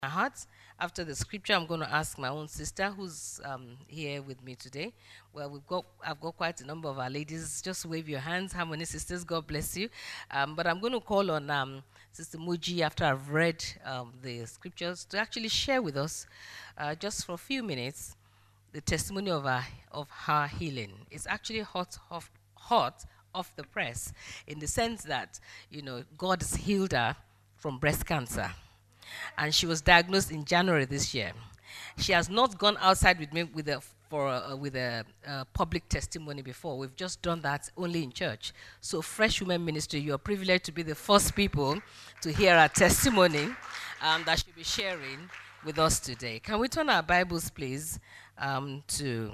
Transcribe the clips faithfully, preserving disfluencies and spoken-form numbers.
My heart. After the scripture, I'm going to ask my own sister who's um, here with me today. Well, we've got I've got quite a number of our ladies. Just wave your hands. How many sisters? God bless you. Um, but I'm going to call on um, Sister Muji after I've read um, the scriptures to actually share with us, uh, just for a few minutes, the testimony of her of her healing. It's actually hot off hot off the press, in the sense that you know God has healed her from breast cancer, and she was diagnosed in January this year. She has not gone outside with me with a for a, with a, a public testimony before. We've just done that only in church. So, Fresh Women Ministry, you are privileged to be the first people to hear our testimony um, that she'll be sharing with us today. Can we turn our Bibles, please, um, to?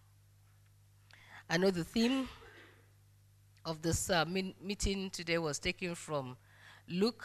I know the theme of this uh, min- meeting today was taken from Luke,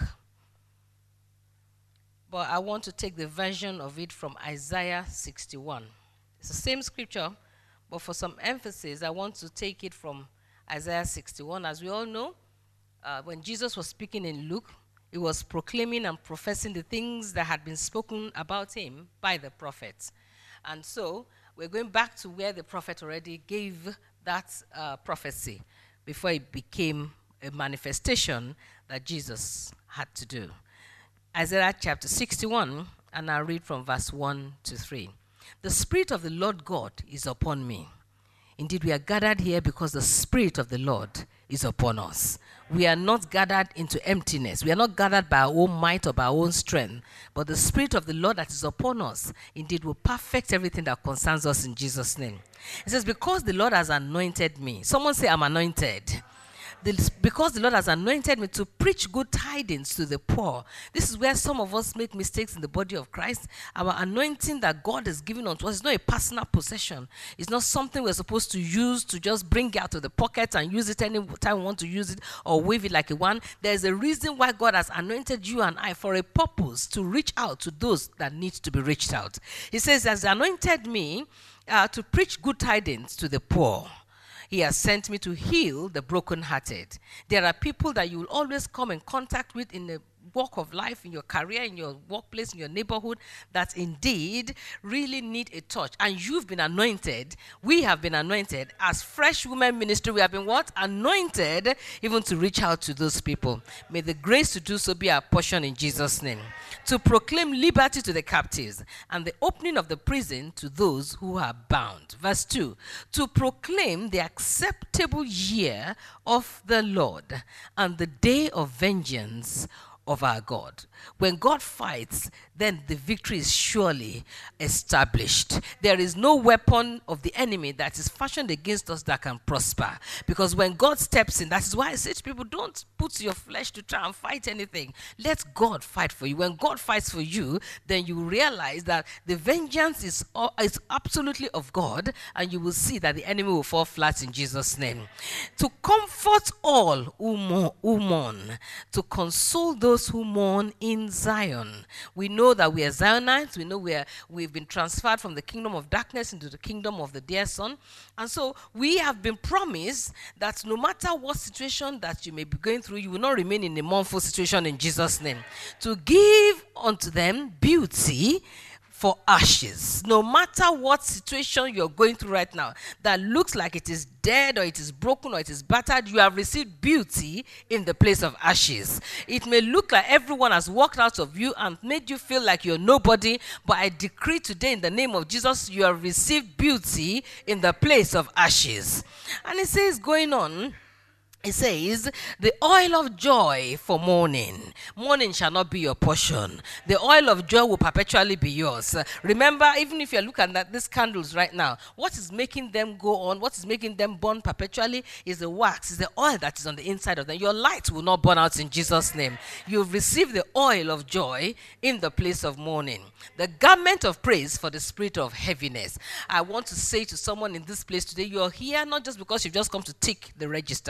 but I want to take the version of it from Isaiah sixty-one. It's the same scripture, but for some emphasis, I want to take it from Isaiah sixty-one. As we all know, uh, when Jesus was speaking in Luke, he was proclaiming and professing the things that had been spoken about him by the prophets. And so we're going back to where the prophet already gave that uh, prophecy before it became a manifestation that Jesus had to do. Isaiah chapter sixty-one, and I'll read from verse one to three. The Spirit of the Lord God is upon me. Indeed, we are gathered here because the Spirit of the Lord is upon us. We are not gathered into emptiness. We are not gathered by our own might or by our own strength, but the Spirit of the Lord that is upon us, indeed, will perfect everything that concerns us in Jesus' name. It says, because the Lord has anointed me. Someone say, I'm anointed. The, because the Lord has anointed me to preach good tidings to the poor. This is where some of us make mistakes in the body of Christ. Our anointing that God has given unto us is not a personal possession. It's not something we're supposed to use to just bring it out of the pocket and use it any time we want to use it, or wave it like a wand. There's a reason why God has anointed you and I for a purpose, to reach out to those that need to be reached out. He says, He has anointed me uh, to preach good tidings to the poor. He has sent me to heal the brokenhearted. There are people that you will always come in contact with in the walk of life, in your career, in your workplace, in your neighborhood, that indeed really need a touch. And you've been anointed. We have been anointed. As Fresh Women Ministry, we have been what? Anointed even to reach out to those people. May the grace to do so be our portion in Jesus' name. To proclaim liberty to the captives and the opening of the prison to those who are bound. Verse two, to proclaim the acceptable year of the Lord and the day of vengeance of our God. When God fights, then the victory is surely established. There is no weapon of the enemy that is fashioned against us that can prosper. Because when God steps in, that is why I say to people, don't put your flesh to try and fight anything. Let God fight for you. When God fights for you, then you realize that the vengeance is, uh, is absolutely of God, and you will see that the enemy will fall flat in Jesus' name. To comfort all who mourn, who mourn, to console those who mourn in Zion. We know that we are Zionites. We know we are, we've been transferred from the kingdom of darkness into the kingdom of the dear Son. And so we have been promised that no matter what situation that you may be going through, you will not remain in a mournful situation in Jesus' name. To give unto them beauty for ashes. No matter what situation you're going through right now that looks like it is dead or it is broken or it is battered, you have received beauty in the place of ashes. It may look like everyone has walked out of you and made you feel like you're nobody, but I decree today in the name of Jesus, you have received beauty in the place of ashes. And it says, going on, it says, the oil of joy for mourning. Mourning shall not be your portion. The oil of joy will perpetually be yours. Uh, remember, even if you're looking at these candles right now, what is making them go on, what is making them burn perpetually is the wax, is the oil that is on the inside of them. Your light will not burn out in Jesus' name. You've received the oil of joy in the place of mourning. The garment of praise for the spirit of heaviness. I want to say to someone in this place today, you're here not just because you've just come to tick the register.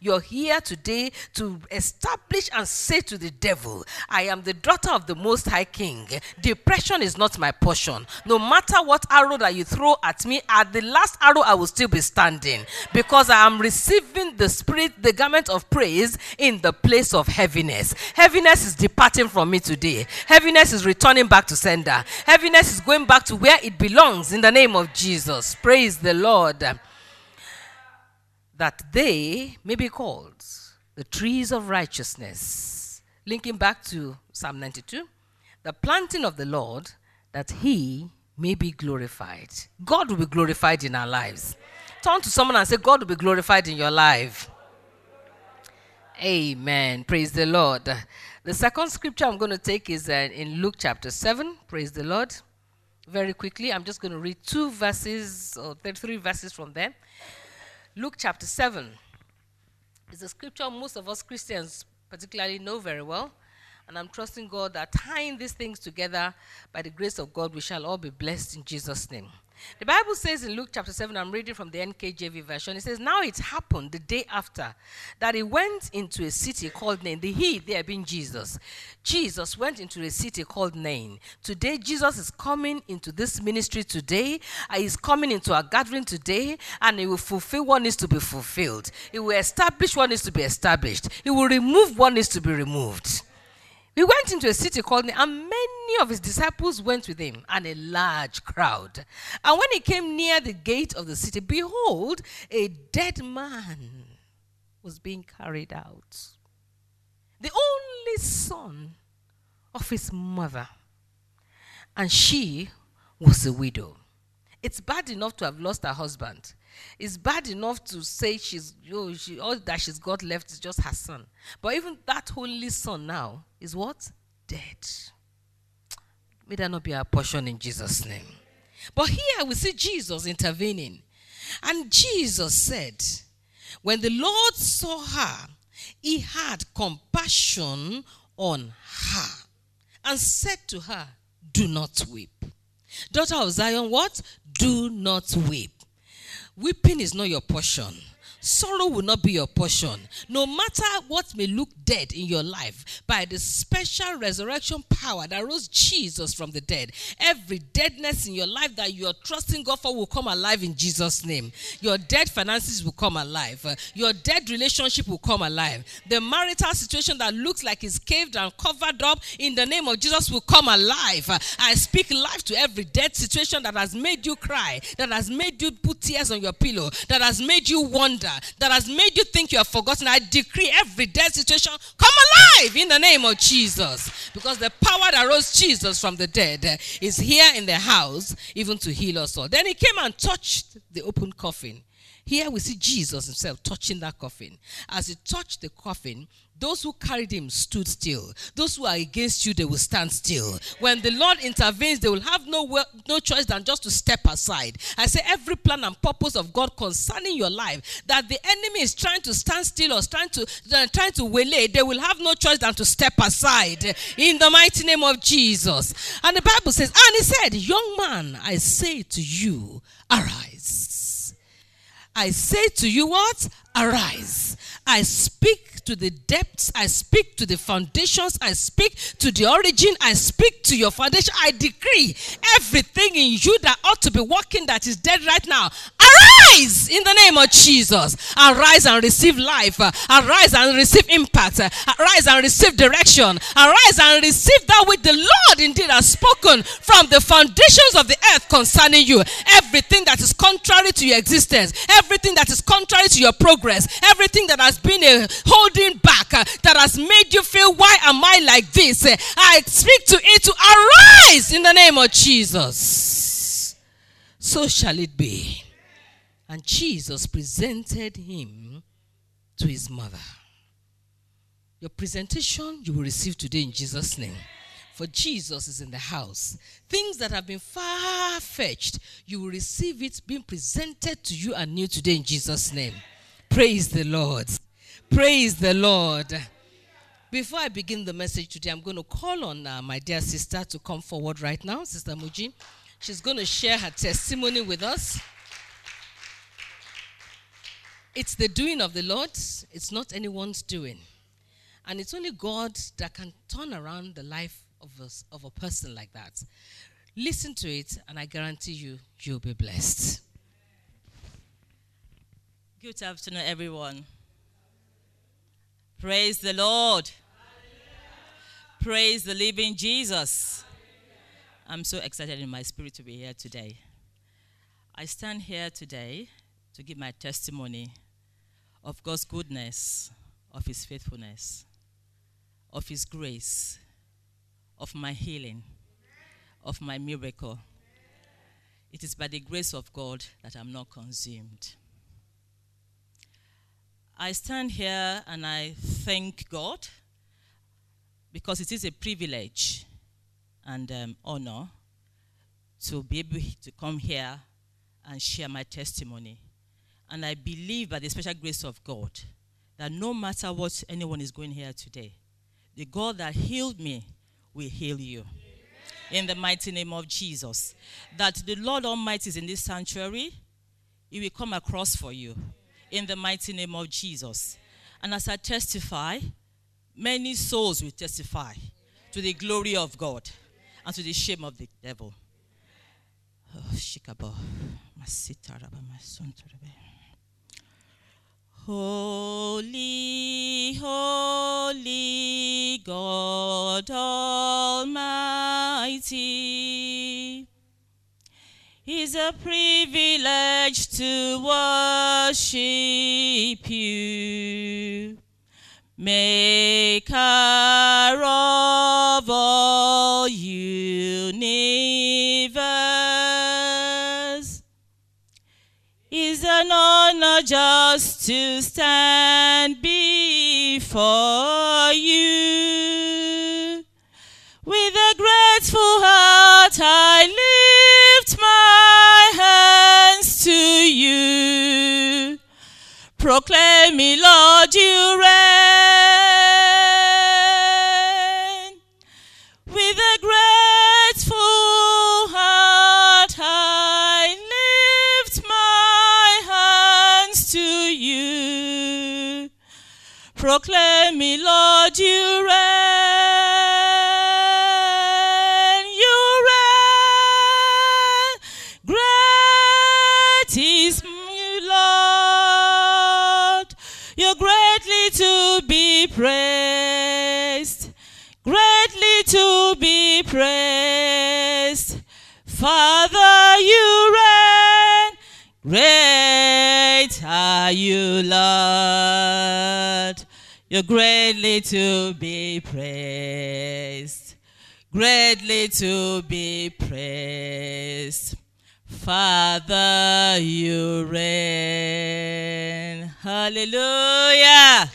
You're here today to establish and say to the devil, I am the daughter of the Most High King. Depression is not my portion. No matter what arrow that you throw at me, at the last arrow I will still be standing, because I am receiving the spirit, the garment of praise in the place of heaviness. Heaviness is departing from me today. Heaviness is returning back to sender. Heaviness is going back to where it belongs in the name of Jesus. Praise the Lord. That they may be called the trees of righteousness. Linking back to Psalm ninety-two. The planting of the Lord, that he may be glorified. God will be glorified in our lives. Turn to someone and say, God will be glorified in your life. Amen. Praise the Lord. The second scripture I'm going to take is uh, in Luke chapter seven. Praise the Lord. Very quickly, I'm just going to read two verses, or three verses from there. Luke chapter seven is a scripture most of us Christians particularly know very well. And I'm trusting God that tying these things together, by the grace of God, we shall all be blessed in Jesus' name. The Bible says in Luke chapter seven, I'm reading from the N K J V version, it says, now it happened the day after that he went into a city called Nain. The he there being Jesus. Jesus went into a city called Nain. Today, Jesus is coming into this ministry today. Uh, he's coming into our gathering today, and he will fulfill what needs to be fulfilled. He will establish what needs to be established. He will remove what needs to be removed. He went into a city called Nain, and many of his disciples went with him, and a large crowd. And when he came near the gate of the city, behold, a dead man was being carried out, the only son of his mother, and she was a widow. It's bad enough to have lost her husband. It's bad enough to say she's, oh, she, all that she's got left is just her son. But even that only son now is what? Dead. May that not be our portion in Jesus' name. But here we see Jesus intervening. And Jesus said, when the Lord saw her, he had compassion on her and said to her, do not weep. Daughter of Zion, what? Do not weep. Weeping is not your portion. Sorrow will not be your portion. No matter what may look dead in your life, by the special resurrection power that rose Jesus from the dead, every deadness in your life that you are trusting God for will come alive in Jesus' name. Your dead finances will come alive. Your dead relationship will come alive. The marital situation that looks like it's caved and covered up, in the name of Jesus, will come alive. I speak life to every dead situation that has made you cry, that has made you put tears on your pillow, that has made you wonder, that has made you think you have forgotten. I decree every dead situation come alive in the name of Jesus, because the power that rose Jesus from the dead is here in the house, even to heal us all. Then he came and touched the open coffin. Here we see Jesus himself touching that coffin. As he touched the coffin, those who carried him stood still. Those who are against you, they will stand still. When the Lord intervenes, they will have no, no choice than just to step aside. I say every plan and purpose of God concerning your life that the enemy is trying to stand still or trying to, uh, trying to waylay, they will have no choice than to step aside in the mighty name of Jesus. And the Bible says, and he said, young man, I say to you, arise. I say to you what? Arise. I speak to the depths. I speak to the foundations. I speak to the origin. I speak to your foundation. I decree everything in you that ought to be working that is dead right now, arise in the name of Jesus. Arise and receive life. Arise and receive impact. Arise and receive direction. Arise and receive that which the Lord indeed has spoken from the foundations of the earth concerning you. Everything that is contrary to your existence, everything that is contrary to your progress, everything that has been a holding back, uh, that has made you feel, why am I like this? Uh, I speak to it to arise in the name of Jesus. So shall it be. And Jesus presented him to his mother. Your presentation you will receive today in Jesus' name. For Jesus is in the house. Things that have been far-fetched, you will receive it being presented to you anew today in Jesus' name. Praise the Lord. Praise the Lord. Before I begin the message today, I'm going to call on uh, my dear sister to come forward right now, Sister Muji. She's going to share her testimony with us. It's the doing of the Lord. It's not anyone's doing. And it's only God that can turn around the life of a, of a person like that. Listen to it, and I guarantee you, you'll be blessed. Good afternoon, everyone. Praise the Lord. Hallelujah. Praise the living Jesus. Hallelujah. I'm so excited in my spirit to be here today. I stand here today to give my testimony of God's goodness, of his faithfulness, of his grace, of my healing, of my miracle. It is by the grace of God that I'm not consumed. I stand here and I thank God because it is a privilege and um, honor to be able to come here and share my testimony. And I believe by the special grace of God that no matter what anyone is going here today, the God that healed me will heal you. Amen. In the mighty name of Jesus. That the Lord Almighty is in this sanctuary, he will come across for you. In the mighty name of Jesus. And as I testify, many souls will testify to the glory of God and to the shame of the devil. Oh, Holy, holy God Almighty, it's a privilege to worship you, Maker of all universe. It's an honor just to stand before you. With a grateful heart I lift my hands to you. Proclaim me, Lord, you reign. With a grateful heart I lift my hands to you. Proclaim me, Lord, you reign. You reign. Great is you, Lord. You're greatly to be praised. Greatly to be praised. Father, you reign. Great are you, Lord. You're greatly to be praised. Greatly to be praised. Father, you reign. Hallelujah.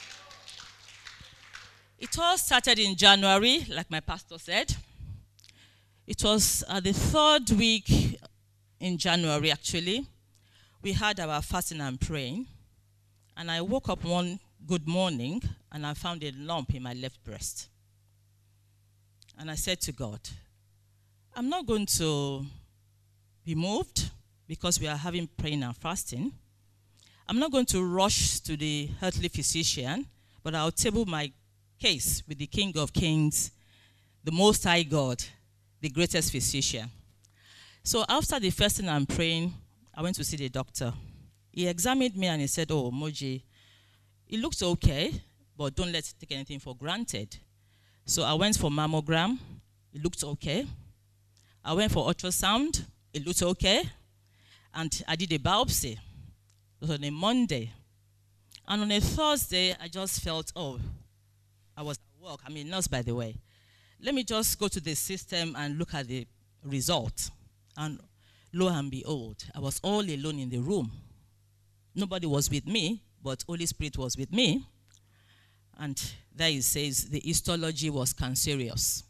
It all started in January, like my pastor said. It was uh, the third week in January, actually. We had our fasting and praying. And I woke up one good morning, and I found a lump in my left breast. And I said to God, I'm not going to be moved because we are having praying and fasting. I'm not going to rush to the earthly physician, but I'll table my case with the King of Kings, the Most High God, the greatest physician. So after the fasting and praying, I went to see the doctor. He examined me and he said, oh, Moji, it looks okay, but don't let's take anything for granted. So I went for mammogram. It looked okay. I went for ultrasound. It looked okay. And I did a biopsy. It was on a Monday. And on a Thursday, I just felt, oh, I was at work. I'm a nurse, by the way. Let me just go to the system and look at the result. And lo and behold, I was all alone in the room. Nobody was with me, but Holy Spirit was with me. And there it says the histology was cancerous.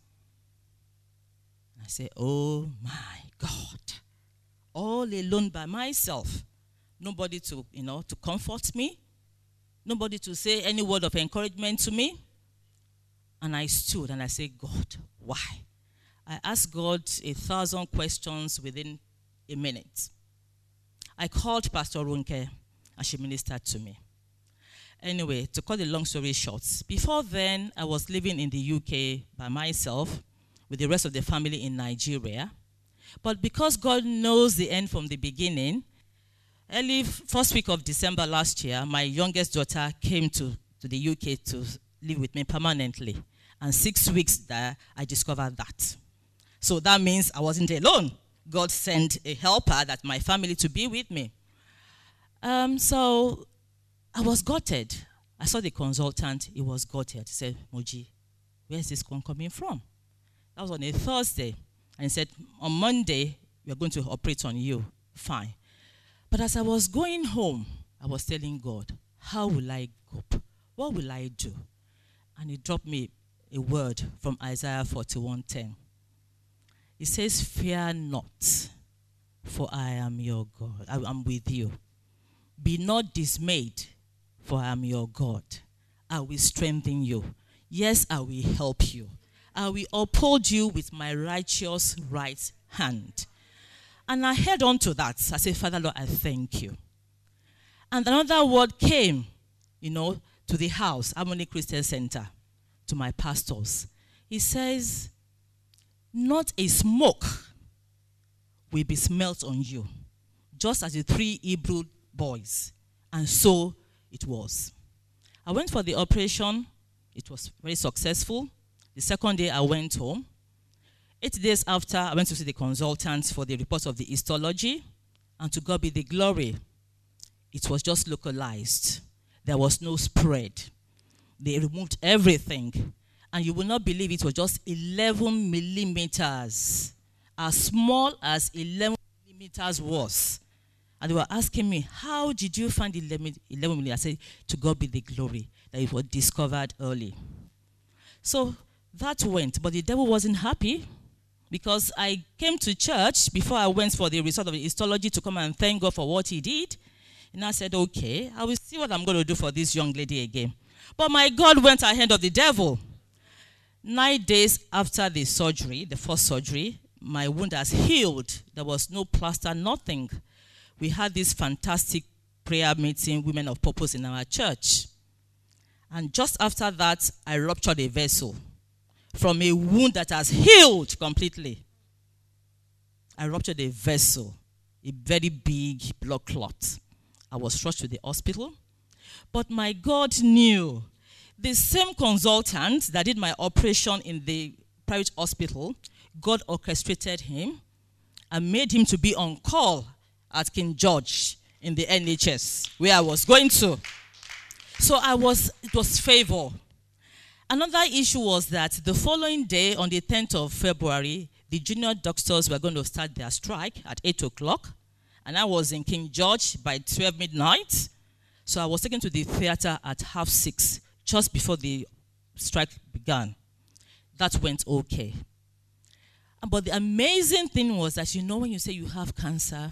I say, oh my God. All alone by myself. Nobody to, you know, to comfort me. Nobody to say any word of encouragement to me. And I stood and I said, God, why? I asked God a thousand questions within a minute. I called Pastor Runke and she ministered to me. Anyway, to cut the long story short, before then, I was living in the U K by myself with the rest of the family in Nigeria. But because God knows the end from the beginning, early first week of December last year, my youngest daughter came to, to the U K to live with me permanently. And six weeks there, I discovered that. So that means I wasn't alone. God sent a helper, that my family, to be with me. Um, so I was gutted. I saw the consultant. He was gutted. He said, Moji, where is this one coming from? That was on a Thursday. And he said, on Monday, we are going to operate on you. Fine. But as I was going home, I was telling God, how will I cope? What will I do? And he dropped me a word from Isaiah forty-one ten. It says, fear not, for I am your God. I am with you. Be not dismayed, for I am your God. I will strengthen you. Yes, I will help you. I will uphold you with my righteous right hand. And I held on to that. I said, Father, Lord, I thank you. And another word came, you know, to the house, Harmony Christian Center, to my pastors. He says, not a smoke will be smelt on you, just as the three Hebrew boys. And so it was. I went for the operation. It was very successful. The second day I went home. Eight days after, I went to see the consultant for the report of the histology. And to God be the glory, it was just localized. There was no spread. They removed everything. And you will not believe it was just eleven millimeters. As small as eleven millimeters was. And they were asking me, how did you find eleven millimeters? I said, to God be the glory, that it was discovered early. So that went, but the devil wasn't happy, because I came to church before I went for the result of the histology to come and thank God for what he did. And I said, okay, I will see what I'm going to do for this young lady again. But my God went ahead of the devil. Nine days after the surgery, the first surgery, my wound has healed. There was no plaster, nothing. We had this fantastic prayer meeting, Women of Purpose, in our church. And just after that, I ruptured a vessel from a wound that has healed completely. I ruptured a vessel, a very big blood clot. I was rushed to the hospital. But my God knew. The same consultant that did my operation in the private hospital, God orchestrated him and made him to be on call at King George in the N H S, where I was going to. So I was, it was favor. Another issue was that the following day, on the tenth of February, the junior doctors were going to start their strike at eight o'clock. And I was in King George by twelve midnight. So I was taken to the theater at half six, just before the strike began. That went okay. But the amazing thing was that, you know, when you say you have cancer,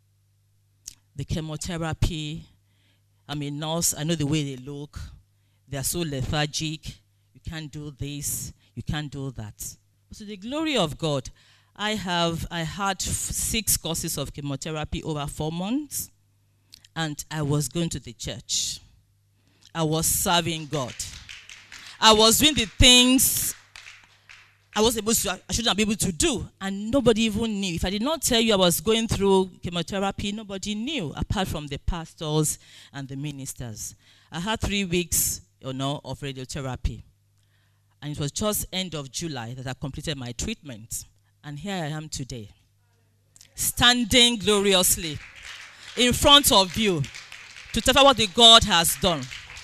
the chemotherapy, I'm a nurse, I know the way they look. They are so lethargic. You can't do this, you can't do that. But to the glory of God, I have, I had six courses of chemotherapy over four months, and I was going to the church. I was serving God. I was doing the things I was able to, I shouldn't be able to do, and nobody even knew. If I did not tell you I was going through chemotherapy, nobody knew, apart from the pastors and the ministers. I had three weeks, you know, of radiotherapy, and it was just end of July that I completed my treatment, and here I am today, standing gloriously in front of you to tell you what the God has done.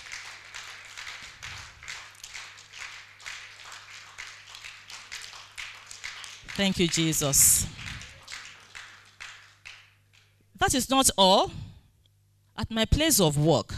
Thank you, Jesus. That is not all. At my place of work,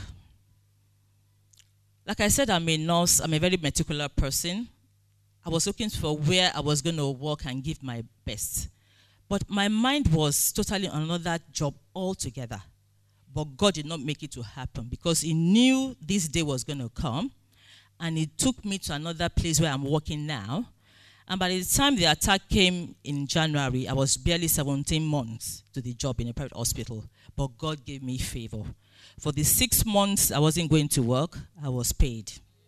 like I said, I'm a nurse. I'm a very meticulous person. I was looking for where I was going to work and give my best. But my mind was totally on another job altogether. But God did not make it to happen, because he knew this day was going to come. And he took me to another place where I'm working now. And by the time the attack came in January, I was barely seventeen months to the job in a private hospital. But God gave me favor. For the six months I wasn't going to work, I was paid.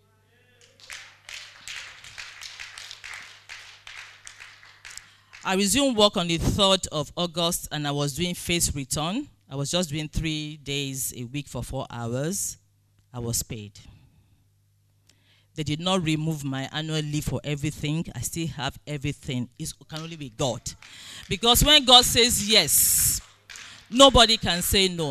I resumed work on the third of August, and I was doing phase return. I was just doing three days a week for four hours. I was paid. They did not remove my annual leave for everything. I still have everything. It can only be God. Because when God says yes, nobody can say no.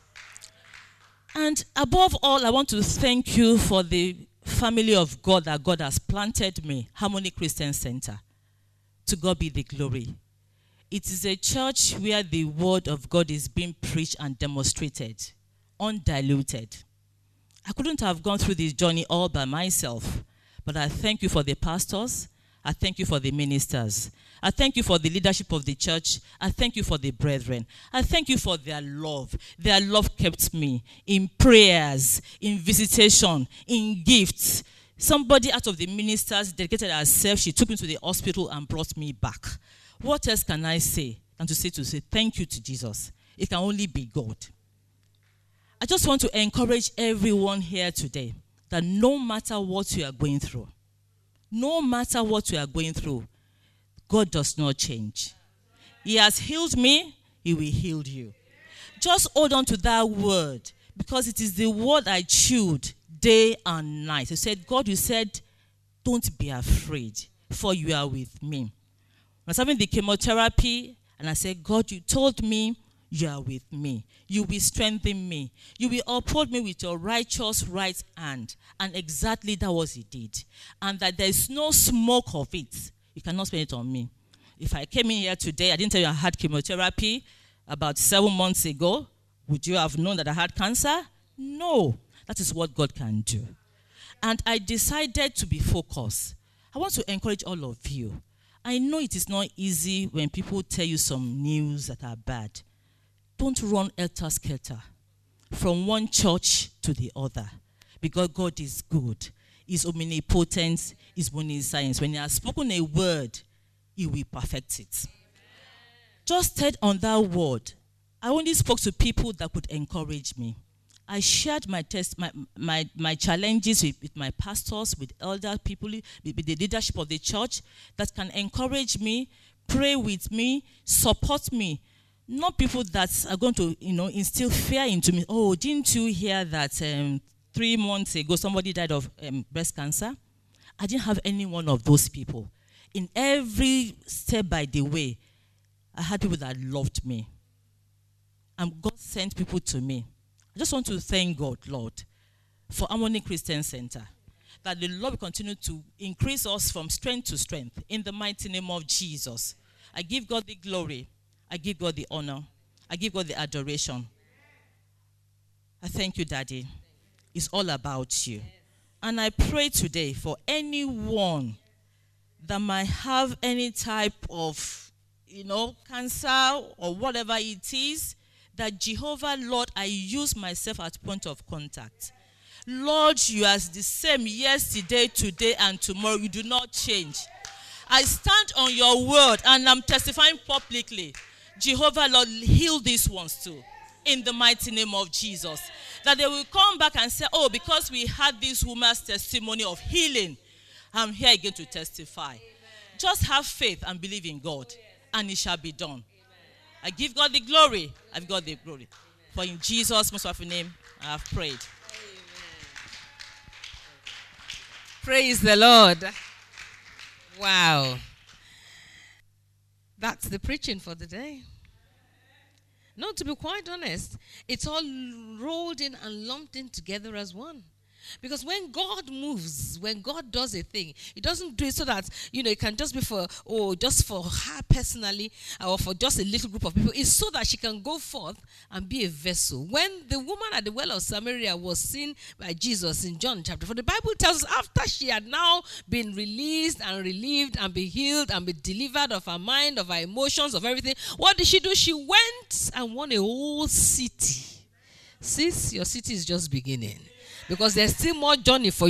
And above all, I want to thank you for the family of God that God has planted me, Harmony Christian Center. To God be the glory. It is a church where the word of God is being preached and demonstrated, undiluted. I couldn't have gone through this journey all by myself, but I thank you for the pastors. I thank you for the ministers. I thank you for the leadership of the church. I thank you for the brethren. I thank you for their love. Their love kept me in prayers, in visitation, in gifts. Somebody out of the ministers dedicated herself. She took me to the hospital and brought me back. What else can I say than to say to say thank you to Jesus? It can only be God. I just want to encourage everyone here today that no matter what you are going through, no matter what you are going through, God does not change. He has healed me, he will heal you. Just hold on to that word, because it is the word I chewed day and night. He said, God, you said, don't be afraid, for you are with me. I was having the chemotherapy, and I said, God, you told me you are with me. You will strengthen me. You will uphold me with your righteous right hand. And exactly that was he did. And that there is no smoke of it. You cannot spend it on me. If I came in here today, I didn't tell you I had chemotherapy about seven months ago, would you have known that I had cancer? No. That is what God can do. And I decided to be focused. I want to encourage all of you. I know it is not easy when people tell you some news that are bad. Don't run helter-skelter from one church to the other, because God is good. He's omnipotent. He's omniscient. When he has spoken a word, he will perfect it. Just stand on that word. I only spoke to people that could encourage me. I shared my test, my, my, my challenges with, with my pastors, with elder people, with, with the leadership of the church that can encourage me, pray with me, support me. Not people that are going to, you know, instill fear into me. Oh, didn't you hear that um, three months ago somebody died of um, breast cancer? I didn't have any one of those people. In every step by the way, I had people that loved me. And God sent people to me. I just want to thank God, Lord, for Harmony Christian Center. That the Lord will continue to increase us from strength to strength. In the mighty name of Jesus. I give God the glory. I give God the honor. I give God the adoration. I thank you, Daddy. It's all about you. And I pray today for anyone that might have any type of, you know, cancer or whatever it is, that Jehovah, Lord, I use myself as point of contact. Lord, you are the same yesterday, today, and tomorrow. You do not change. I stand on your word and I'm testifying publicly. Jehovah, Lord, heal these ones too. In the mighty name of Jesus. That they will come back and say, oh, because we had this woman's testimony of healing, I'm here again to testify. Amen. Just have faith and believe in God. Oh, yes. And it shall be done. Amen. I give God the glory. I give God the glory. Amen. For in Jesus' most powerful name, I have prayed. Amen. Praise the Lord. Wow. That's the preaching for the day. No, to be quite honest, it's all rolled in and lumped in together as one. Because when God moves, when God does a thing, he doesn't do it so that, you know, it can just be for, oh, just for her personally or for just a little group of people. It's so that she can go forth and be a vessel. When the woman at the well of Samaria was seen by Jesus in John chapter four, the Bible tells us after she had now been released and relieved and be healed and be delivered of her mind, of her emotions, of everything, what did she do? She went and won a whole city. Sis, your city is just beginning. Because there's still more journey for you to do.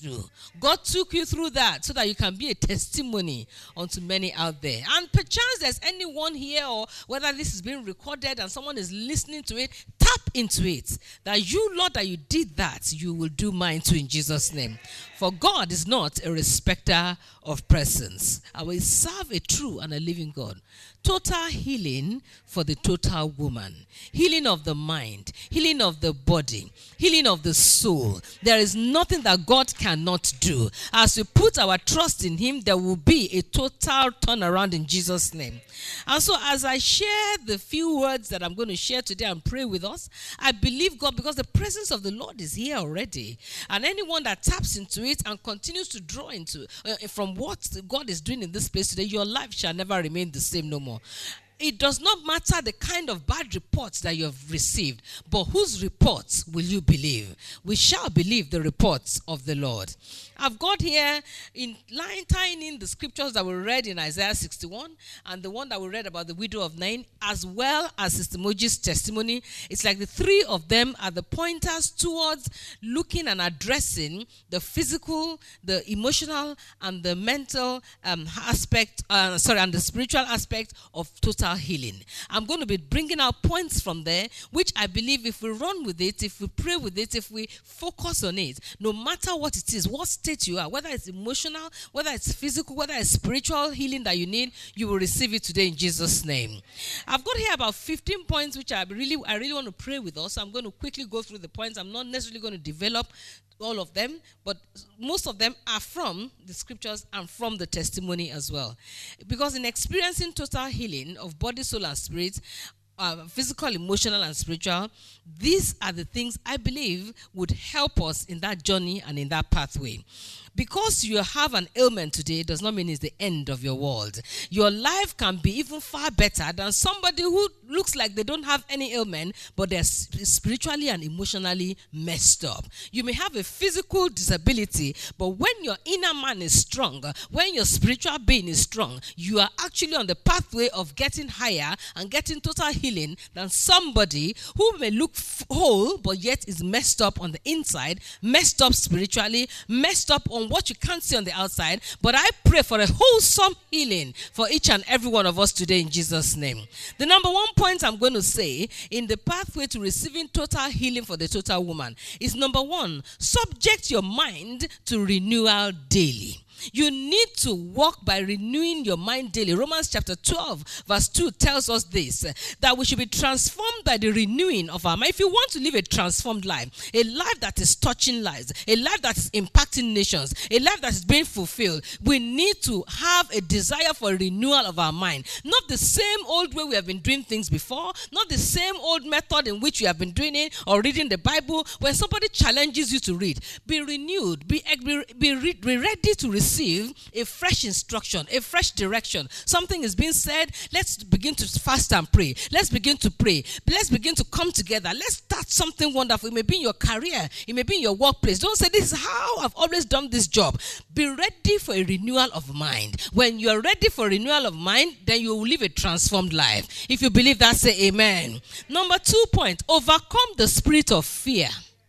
through. God took you through that so that you can be a testimony unto many out there. And perchance there's anyone here, or whether this is being recorded and someone is listening to it, tap into it. That you, Lord, that you did that, you will do mine too in Jesus' name. For God is not a respecter of persons. I will serve a true and a living God. Total healing for the total woman. Healing of the mind. Healing of the body. Healing of the soul. There is nothing that God cannot do. As we put our trust in him, there will be a total turnaround in Jesus' name. And so as I share the few words that I'm going to share today and pray with us, I believe God, because the presence of the Lord is here already. And anyone that taps into it and continues to draw into uh, from what God is doing in this place today, your life shall never remain the same no more. It does not matter the kind of bad reports that you have received, but whose reports will you believe? We shall believe the reports of the Lord. I've got here in line tying in the scriptures that we read in Isaiah sixty-one and the one that we read about the widow of Nain, as well as Sister Moji's testimony. It's like the three of them are the pointers towards looking and addressing the physical, the emotional, and the mental um, aspect, uh, sorry, and the spiritual aspect of total healing. I'm going to be bringing out points from there, which I believe if we run with it, if we pray with it, if we focus on it, no matter what it is, what state you are, whether it's emotional, whether it's physical, whether it's spiritual healing that you need, you will receive it today in Jesus' name. I've got here about fifteen points which I really, I really want to pray with us. I'm going to quickly go through the points. I'm not necessarily going to develop all of them, but most of them are from the scriptures and from the testimony as well. Because in experiencing total healing of body, soul, and spirit, uh, physical, emotional, and spiritual, these are the things I believe would help us in that journey and in that pathway. Because you have an ailment today does not mean it's the end of your world. Your life can be even far better than somebody who looks like they don't have any ailment, but they're spiritually and emotionally messed up. You may have a physical disability, but when your inner man is strong, when your spiritual being is strong, you are actually on the pathway of getting higher and getting total healing than somebody who may look whole, but yet is messed up on the inside, messed up spiritually, messed up on what you can't see on the outside. But I pray for a wholesome healing for each and every one of us today in Jesus' name. The number one point I'm going to say in the pathway to receiving total healing for the total woman is, number one, subject your mind to renewal daily. You need to walk by renewing your mind daily. Romans chapter twelve verse two tells us this, that we should be transformed by the renewing of our mind. If you want to live a transformed life, a life that is touching lives, a life that is impacting nations, a life that is being fulfilled, we need to have a desire for renewal of our mind. Not the same old way we have been doing things before, not the same old method in which we have been doing it or reading the Bible. When somebody challenges you to read, be renewed, be, be, be, be ready to receive a fresh instruction, a fresh direction. Something is being said. Let's begin to fast and pray. Let's begin to pray. Let's begin to come together. Let's start something wonderful. It may be in your career. It may be in your workplace. Don't say, this is how I've always done this job. Be ready for a renewal of mind. When you're ready for renewal of mind, then you will live a transformed life. If you believe that, say amen. Number two point, overcome the spirit of fear.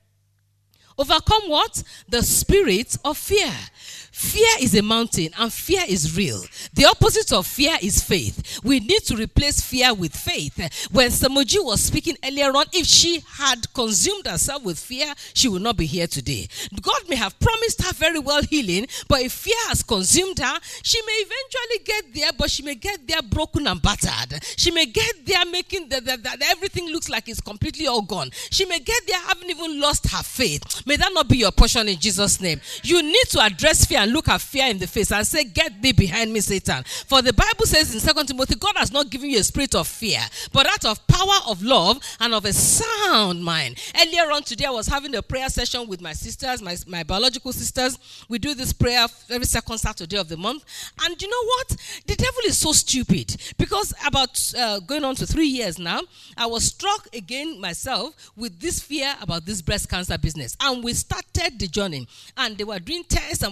Overcome what? The spirit of fear. Fear is a mountain and fear is real. The opposite of fear is faith. We need to replace fear with faith. When Samoji was speaking earlier on, if she had consumed herself with fear, she would not be here today. God may have promised her very well healing, but if fear has consumed her, she may eventually get there, but she may get there broken and battered. She may get there making the, the, the, everything looks like it's completely all gone. She may get there having even lost her faith. May that not be your portion in Jesus' name. You need to address fear and look at fear in the face and say, get thee behind me, Satan. For the Bible says in Second Timothy, God has not given you a spirit of fear, but that of power, of love, and of a sound mind. Earlier on today, I was having a prayer session with my sisters, my, my biological sisters. We do this prayer every second Saturday of the month. And you know what? The devil is so stupid, because about uh, going on to three years now, I was struck again myself with this fear about this breast cancer business. And we started the journey, and they were doing tests and we were doing everything.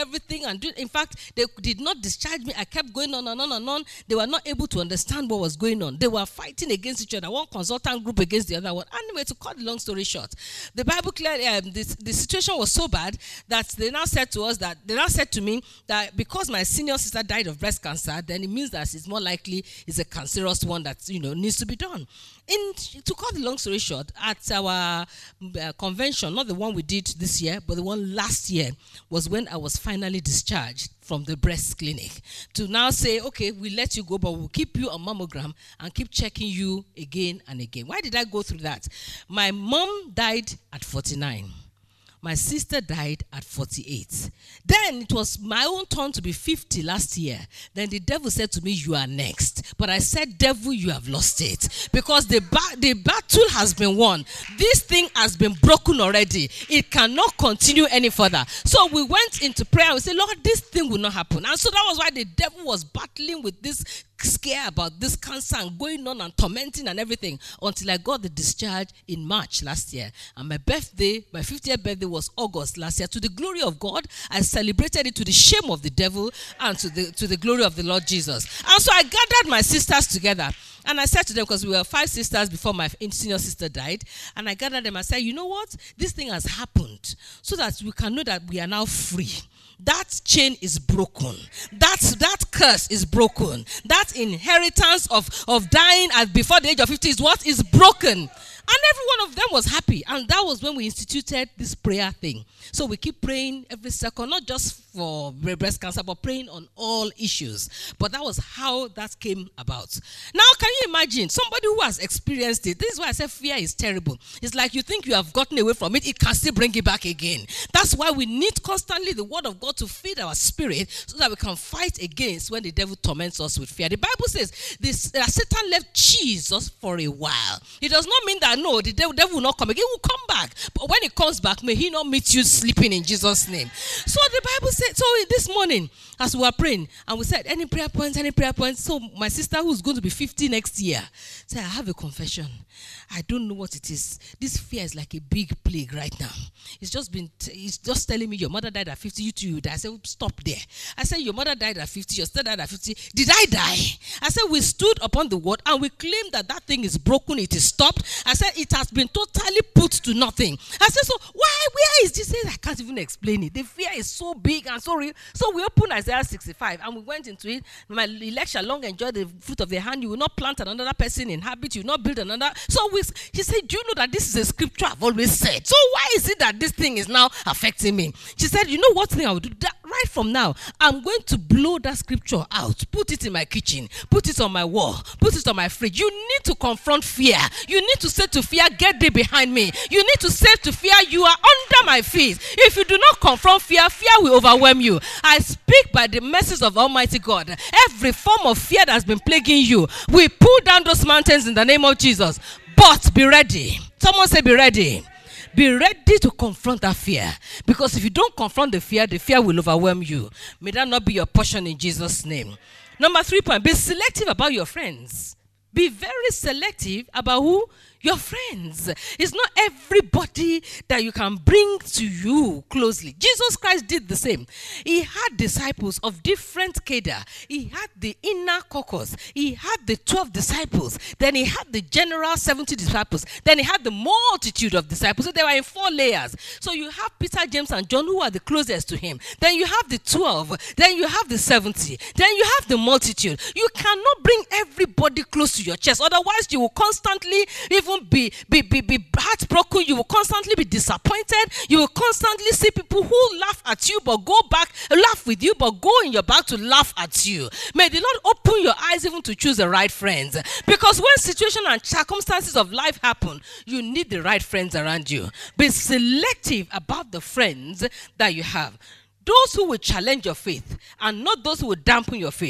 everything. And do, in fact, they did not discharge me. I kept going on and on and on. They were not able to understand what was going on. They were fighting against each other, one consultant group against the other one. Anyway, to cut the long story short, the Bible clearly, um, this, the situation was so bad that they now said to us that, they now said to me that because my senior sister died of breast cancer, then it means that it's more likely it's a cancerous one that, you know, needs to be done. In, to cut the long story short, at our uh, convention, not the one we did this year, but the one last year, was when I was finally discharged from the breast clinic. To now say, okay, we let you go, but we'll keep you on mammogram and keep checking you again and again. Why did I go through that? My mom died at forty-nine. My sister died at forty-eight. Then it was my own turn to be fifty last year. Then the devil said to me, you are next. But I said, devil, you have lost it. Because the, ba- the battle has been won. This thing has been broken already. It cannot continue any further. So we went into prayer and we said, Lord, this thing will not happen. And so that was why the devil was battling with this scare about this cancer and going on and tormenting and everything until I got the discharge in March last year. And my birthday, my fiftieth birthday was August last year. To the glory of God, I celebrated it to the shame of the devil and to the to the glory of the Lord Jesus. And so I gathered my sisters together and I said to them, because we were five sisters before my senior sister died, and I gathered them and said, you know what? This thing has happened so that we can know that we are now free. That chain is broken. That, that curse is broken. That inheritance of, of dying at before the age of fifty is what is broken. And every one of them was happy. And that was when we instituted this prayer thing. So we keep praying every second, not just for breast cancer, but praying on all issues. But that was how that came about. Now, can you imagine somebody who has experienced it? This is why I say fear is terrible. It's like you think you have gotten away from it, it can still bring it back again. That's why we need constantly the word of God to feed our spirit so that we can fight against when the devil torments us with fear. The Bible says this, uh, Satan left Jesus for a while. It does not mean that no, the devil, devil will not come again. He will come back. But when he comes back, may he not meet you sleeping in Jesus' name. So the Bible said, so this morning, as we were praying, and we said, any prayer points, any prayer points. So my sister, who's going to be fifty next year, said, I have a confession. I don't know what it is. This fear is like a big plague right now. It's just been, t- it's just telling me your mother died at fifty, you too, you died. I said, stop there. I said, your mother died at fifty, your sister died at fifty. Did I die? I said, we stood upon the word and we claimed that that thing is broken, it is stopped. I said, it has been totally put to nothing. I said, so why, where is this? I can't even explain it. The fear is so big and so real. So we opened Isaiah sixty-five and we went into it. My elect shall long enjoy the fruit of their hand. You will not plant another person in habit. You will not build another. So we, she said, do you know that this is a scripture I've always said? So why is it that this thing is now affecting me? She said, you know what thing I will do? That right from now, I'm going to blow that scripture out. Put it in my kitchen. Put it on my wall. Put it on my fridge. You need to confront fear. You need to say to fear, get thee behind me. You need to say to fear, you are under my feet. If you do not confront fear, fear will overwhelm you. I speak by the mercies of Almighty God. Every form of fear that has been plaguing you, we pull down those mountains in the name of Jesus. But be ready. Someone say be ready. Be ready to confront that fear. Because if you don't confront the fear, the fear will overwhelm you. May that not be your portion in Jesus' name. Number three point, be selective about your friends. Be very selective about who? Your friends. It's not everybody that you can bring to you closely. Jesus Christ did the same. He had disciples of different cadre. He had the inner caucus. He had the twelve disciples. Then he had the general seventy disciples. Then he had the multitude of disciples. So they were in four layers. So you have Peter, James, and John who are the closest to him. Then you have the twelve. Then you have the seventy. Then you have the multitude. You cannot bring everybody close to your chest. Otherwise, you will constantly even Be, be, be, be heartbroken. You will constantly be disappointed. You will constantly see people who laugh at you but go back, laugh with you but go in your back to laugh at you. May the Lord open your eyes even to choose the right friends. Because when situations and circumstances of life happen, you need the right friends around you. Be selective about the friends that you have. Those who will challenge your faith and not those who will dampen your faith.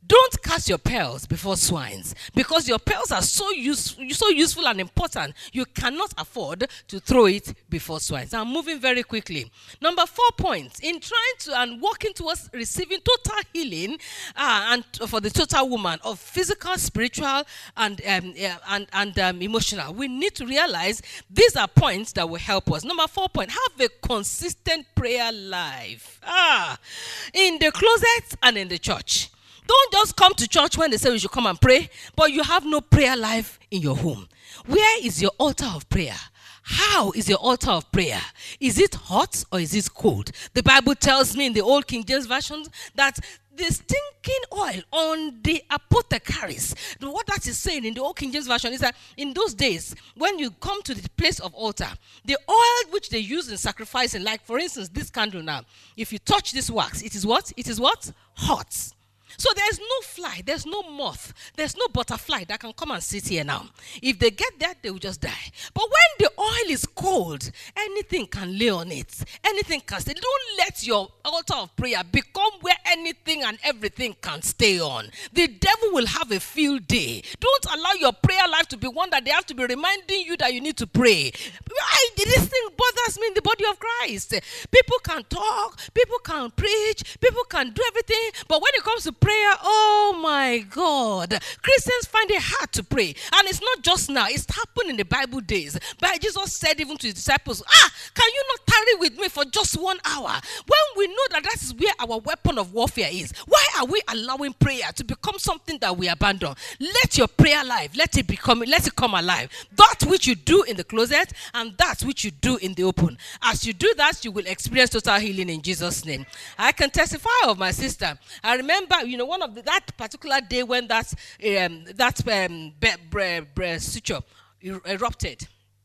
Don't cast your pearls before swines, because your pearls are so useful, so useful and important. You cannot afford to throw it before swines. I'm moving very quickly. Number four point, in trying to and working towards receiving total healing uh, and for the total woman of physical, spiritual, and um, yeah, and and um, emotional, we need to realize these are points that will help us. Number four point, have a consistent prayer life. Ah, in the closet and in the church. Don't just come to church when they say we should come and pray, but you have no prayer life in your home. Where is your altar of prayer? How is your altar of prayer? Is it hot or is it cold? The Bible tells me in the Old King James Version that the stinking oil on the apothecaries, what that is saying in the Old King James Version is that in those days, when you come to the place of altar, the oil which they use in sacrificing, like for instance, this candle now, if you touch this wax, it is what? It is what? Hot. So there's no fly, there's no moth, there's no butterfly that can come and sit here now. If they get that, they will just die. But when the oil is cold, anything can lay on it. Anything can stay. Don't let your altar of prayer become where anything and everything can stay on. The devil will have a field day. Don't allow your prayer life to be one that they have to be reminding you that you need to pray. Why? This thing bothers me in the body of Christ. People can talk, people can preach, people can do everything, but when it comes to prayer, oh my God, Christians find it hard to pray. And it's not just now, it's happened in the Bible days. But Jesus said even to his disciples, ah, can you not tarry with me for just one hour? When we know that that is where our weapon of warfare is, why are we allowing prayer to become something that we abandon? Let your prayer life, let it become, let it come alive. That which you do in the closet and that which you do in the open. As you do that, you will experience total healing in Jesus' name. I can testify of my sister. I remember, you know, one of the, that particular day when that um, that um, be, bre, bre, suture erupted,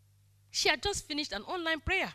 she had just finished an online prayer.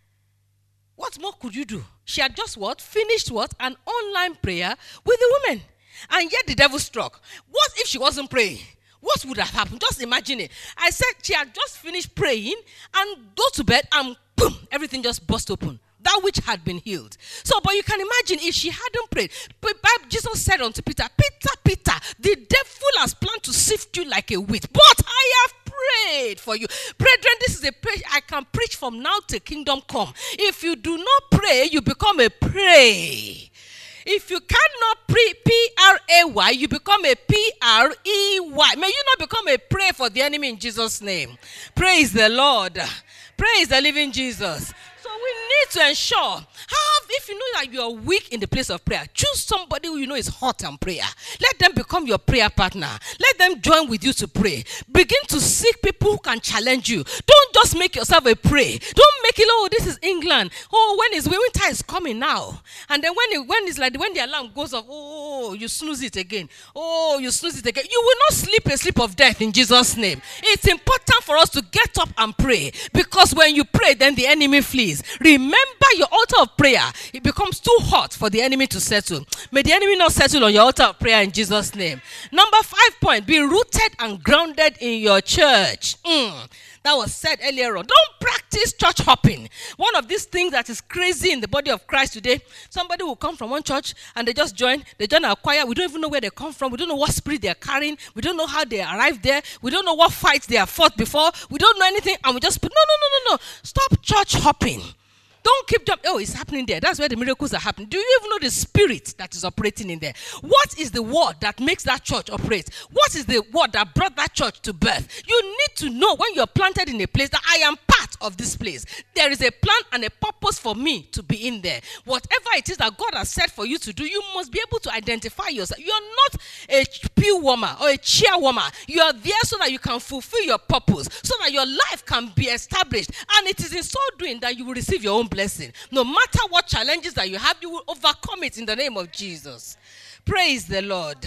What more could you do? She had just what? Finished what? An online prayer with the woman. And yet the devil struck. What if she wasn't praying? What would have happened? Just imagine it. I said she had just finished praying and go to bed and boom, everything just burst open. That which had been healed. So, but you can imagine if she hadn't prayed. But Jesus said unto Peter, Peter, Peter, the devil has planned to sift you like a wheat, but I have prayed for you. Brethren, this is a prayer I can preach from now till kingdom come. If you do not pray, you become a prey. If you cannot pray, P R A Y, you become a P R E Y. May you not become a prey for the enemy in Jesus' name. Praise the Lord. Praise the living Jesus. So we need to ensure, have, if you know that you are weak in the place of prayer, choose somebody who you know is hot in prayer. Let them become your prayer partner. Let them join with you to pray. Begin to seek people who can challenge you. Don't just make yourself a prey. Don't make it, oh, this is England. Oh, when is winter is coming now. And then when it, when it's like when the alarm goes off, oh, you snooze it again. Oh, you snooze it again. You will not sleep a sleep of death in Jesus' name. It's important for us to get up and pray, because when you pray, then the enemy flees. Remember your altar of prayer. It becomes too hot for the enemy to settle. May the enemy not settle on your altar of prayer in Jesus' name. Number five point, be rooted and grounded in your church. Mm. That was said earlier on. Don't practice church hopping. One of these things that is crazy in the body of Christ today, somebody will come from one church and they just join. They join our choir. We don't even know where they come from. We don't know what spirit they're carrying. We don't know how they arrived there. We don't know what fights they have fought before. We don't know anything. And we just put, no, no, no, no, no. Stop church hopping. Don't keep them. Oh, it's happening there. That's where the miracles are happening. Do you even know the spirit that is operating in there? What is the word that makes that church operate? What is the word that brought that church to birth? You need to know when you're planted in a place that I am part of this place. There is a plan and a purpose for me to be in there. Whatever it is that God has said for you to do, you must be able to identify yourself. You're not a pew warmer or a chairwarmer. You are there so that you can fulfill your purpose, so that your life can be established. And it is in so doing that you will receive your own blessing. No matter what challenges that you have, you will overcome it in the name of Jesus. Praise the Lord.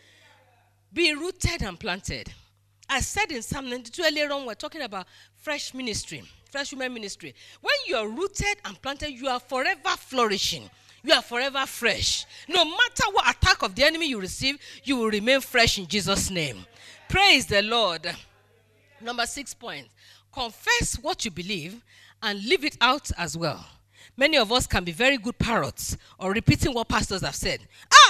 Be rooted and planted. I said in Psalm ninety-two earlier on, we're talking about fresh ministry, fresh women ministry. When you are rooted and planted, you are forever flourishing. You are forever fresh. No matter what attack of the enemy you receive, you will remain fresh in Jesus' name. Praise the Lord. Number six point. Confess what you believe and live it out as well. Many of us can be very good parrots or repeating what pastors have said.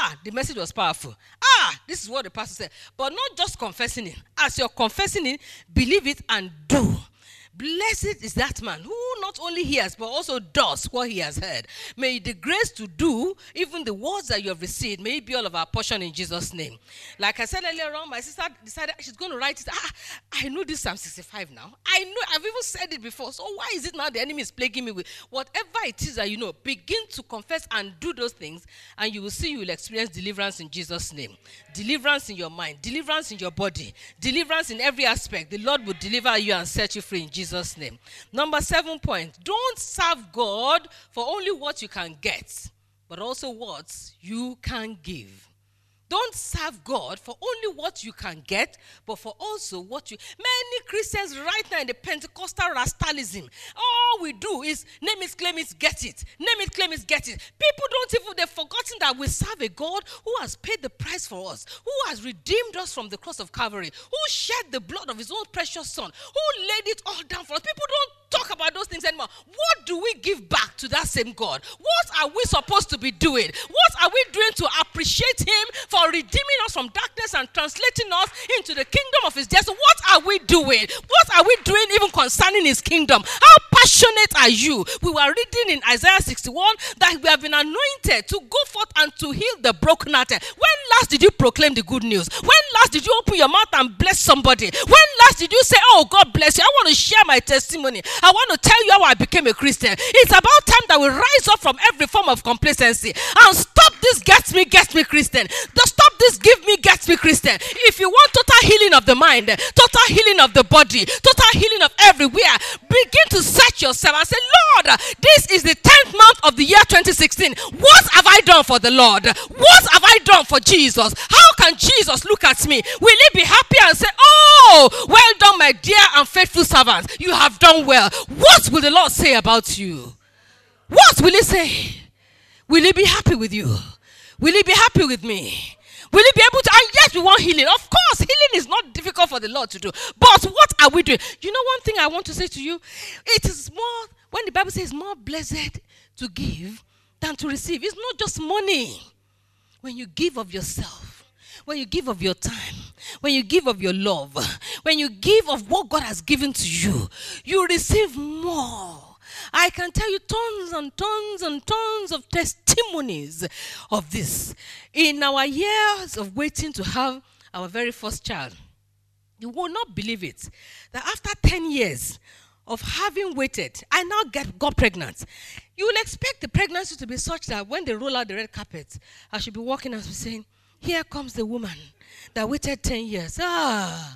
Ah, the message was powerful. Ah, this is what the pastor said. But not just confessing it. As you're confessing it, believe it and do. Blessed is that man who not only hears but also does what he has heard. May the grace to do even the words that you have received, may it be all of our portion in Jesus' name. Like I said earlier on, my sister decided she's going to write it. Ah, I know this Psalm sixty-five now. I know, I've even said it before. So why is it now the enemy is plaguing me with? Whatever it is that you know, begin to confess and do those things, and you will see you will experience deliverance in Jesus' name. Deliverance in your mind, deliverance in your body, deliverance in every aspect. The Lord will deliver you and set you free in Jesus' Jesus' name. Number seven point. Don't serve God for only what you can get, but also what you can give. Don't serve God for only what you can get, but for also what you... Many Christians right now in the Pentecostal Rastalism, all we do is name it, claim it, get it. Name it, claim it, get it. People don't even... They've forgotten that we serve a God who has paid the price for us, who has redeemed us from the cross of Calvary, who shed the blood of his own precious son, who laid it all down for us. People don't talk about those things anymore. What do we give back to that same God? What are we supposed to be doing? What are we doing to appreciate him for redeeming us from darkness and translating us into the kingdom of his death? What are we doing? What are we doing even concerning his kingdom? How passionate are you? We were reading in Isaiah sixty-one that we have been anointed to go forth and to heal the brokenhearted. When last did you proclaim the good news? When last did you open your mouth and bless somebody? When last did you say, oh, God bless you, I want to share my testimony, I want to tell you how I became a Christian? It's about time that we rise up from every form of complacency and stop this get me, get me Christian. Stop this give me, get me Christian. If you want total healing of the mind, total healing of the body, total healing of everywhere, begin to search yourself and say, Lord, this is the tenth month of the year twenty sixteen. What have I done for the Lord? What have I done for Jesus? How can Jesus look at me? Will he be happy and say, oh, well done, my dear and faithful servant, you have done well? What will the Lord say about you? What will he say? Will he be happy with you? Will he be happy with me? Will he be able to? And yes, we want healing. Of course, healing is not difficult for the Lord to do. But what are we doing? You know one thing I want to say to you? It is more, when the Bible says more blessed to give than to receive. It's not just money. When you give of yourself, when you give of your time, when you give of your love, when you give of what God has given to you, you receive more. I can tell you tons and tons and tons of testimonies of this. In our years of waiting to have our very first child, you will not believe it, that after ten years of having waited, I now get got pregnant. You will expect the pregnancy to be such that when they roll out the red carpet, I should be walking and be saying, here comes the woman that waited ten years. Ah,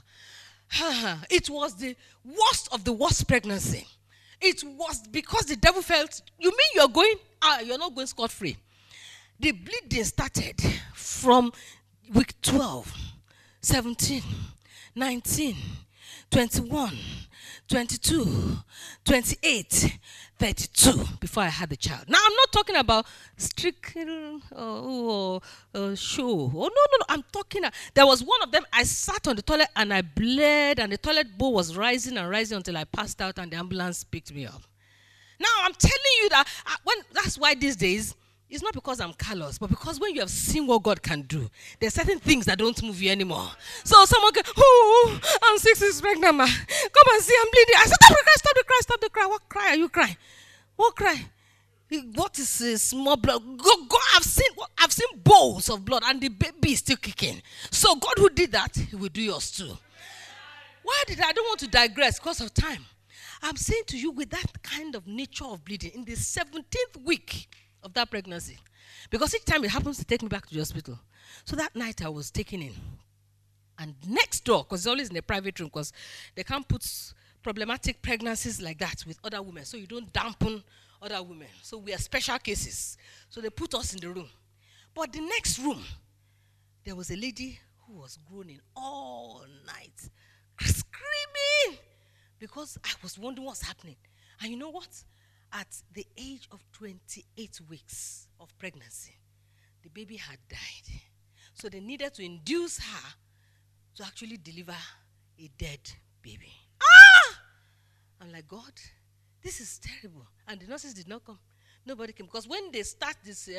it was the worst of the worst pregnancy. It was because the devil felt, you mean you're going, ah, you're not going scot-free. The bleeding started from week twelve, seventeen, nineteen, twenty-one, twenty-two, twenty-eight, thirty-two before I had the child. Now, I'm not talking about strict uh, uh, show. Oh, no, no, no. I'm talking, uh, there was one of them, I sat on the toilet and I bled and the toilet bowl was rising and rising until I passed out and the ambulance picked me up. Now, I'm telling you that, uh, when that's why these days, it's not because I'm callous, but because when you have seen what God can do, there are certain things that don't move you anymore. So someone can, oh, I'm six weeks pregnant, ma. Come and see, I'm bleeding. I said, stop the cry, stop the cry, stop the cry. What cry are you crying? What cry? What is uh, small blood? Go, go. I've seen, I've seen bowls of blood, and the baby is still kicking. So God who did that, he will do yours too. Why did I? I don't want to digress because of time. I'm saying to you, with that kind of nature of bleeding, in the seventeenth week of that pregnancy, because each time it happens to take me back to the hospital. So that night I was taken in, and next door, because it's always in a private room, because they can't put problematic pregnancies like that with other women, so you don't dampen other women. So we are special cases. So they put us in the room. But the next room, there was a lady who was groaning all night, screaming, because I was wondering what's happening. And you know what? At the age of twenty-eight weeks of pregnancy, the baby had died. So they needed to induce her to actually deliver a dead baby. Ah! I'm like, God, this is terrible. And the nurses did not come. Nobody came. Because when they start this um,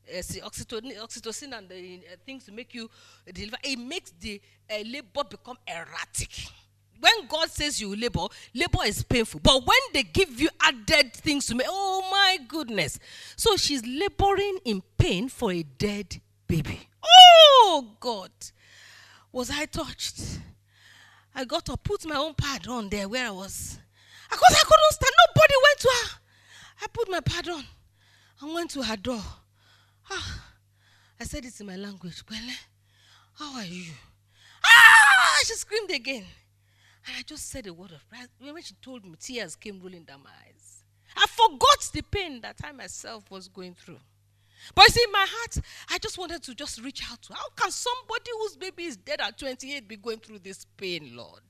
uh, see, oxytocin, oxytocin and the uh, things to make you uh, deliver, it makes the uh, labor become erratic. When God says you labor, labor is painful. But when they give you added things to make, oh my goodness. So she's laboring in pain for a dead baby. Oh God. Was I touched? I got to put my own pad on there where I was. Because I couldn't stand. Nobody went to her. I put my pad on and went to her door. Ah, I said it in my language. Gwele, how are you? Ah, she screamed again. And I just said a word of prayer. When she told me, tears came rolling down my eyes. I forgot the pain that I myself was going through. But you see, in my heart, I just wanted to just reach out to her. How can somebody whose baby is dead at twenty-eight be going through this pain, Lord?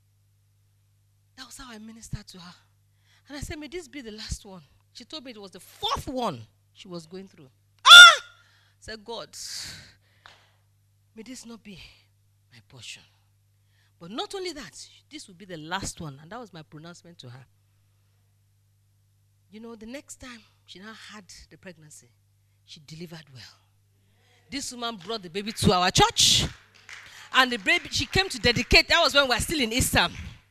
That was how I ministered to her. And I said, may this be the last one. She told me it was the fourth one she was going through. Ah! I said, God, may this not be my portion. But not only that, this will be the last one. And that was my pronouncement to her. You know, the next time she now had the pregnancy, she delivered well. This woman brought the baby to our church. And the baby, she came to dedicate. That was when we were still in Easter.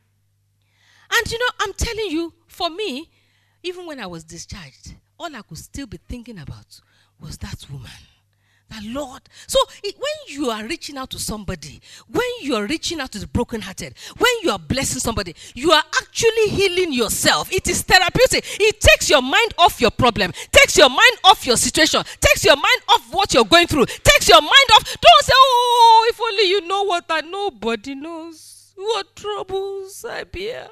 And you know, I'm telling you, for me, even when I was discharged, all I could still be thinking about was that woman. That Lord. So it, when you are reaching out to somebody, when you are reaching out to the brokenhearted, when you are blessing somebody, you are actually healing yourself. It is therapeutic. It takes your mind off your problem, takes your mind off your situation, takes your mind off what you're going through, takes your mind off. Don't say, oh, if only you know what I nobody knows. What troubles I bear.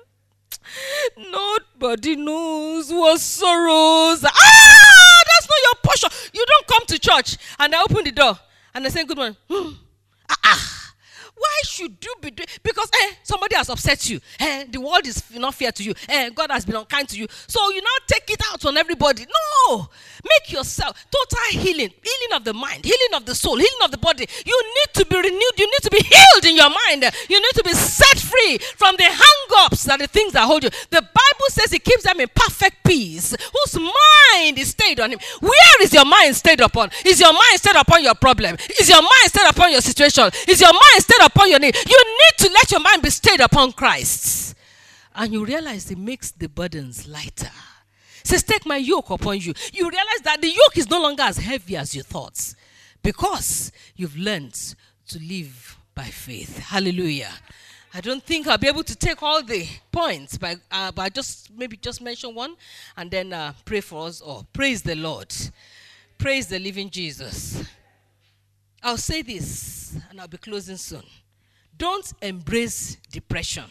Nobody knows what sorrows. Ah, that's not your portion. You don't come to church and I open the door and I say, good morning. Hmm. Ah, ah. Why should you be doing? Because eh, somebody has upset you. Eh, the world is not fair to you. Eh, God has been unkind to you. So you now take it out on everybody. No. Make yourself total healing. Healing of the mind. Healing of the soul. Healing of the body. You need to be renewed. You need to be healed in your mind. You need to be set free from the hang-ups and the things that hold you. The Bible says it keeps them in perfect peace. Whose mind is stayed on him. Where is your mind stayed upon? Is your mind stayed upon your problem? Is your mind stayed upon your situation? Is your mind stayed upon your need? You need to let your mind be stayed upon Christ. And you realize it makes the burdens lighter. It says, take my yoke upon you. You realize that the yoke is no longer as heavy as you thought. Because you've learned to live by faith. Hallelujah. I don't think I'll be able to take all the points, but, uh, but I just maybe just mention one and then uh, pray for us all. Praise the Lord. Praise the living Jesus. I'll say this and I'll be closing soon. Don't embrace depression.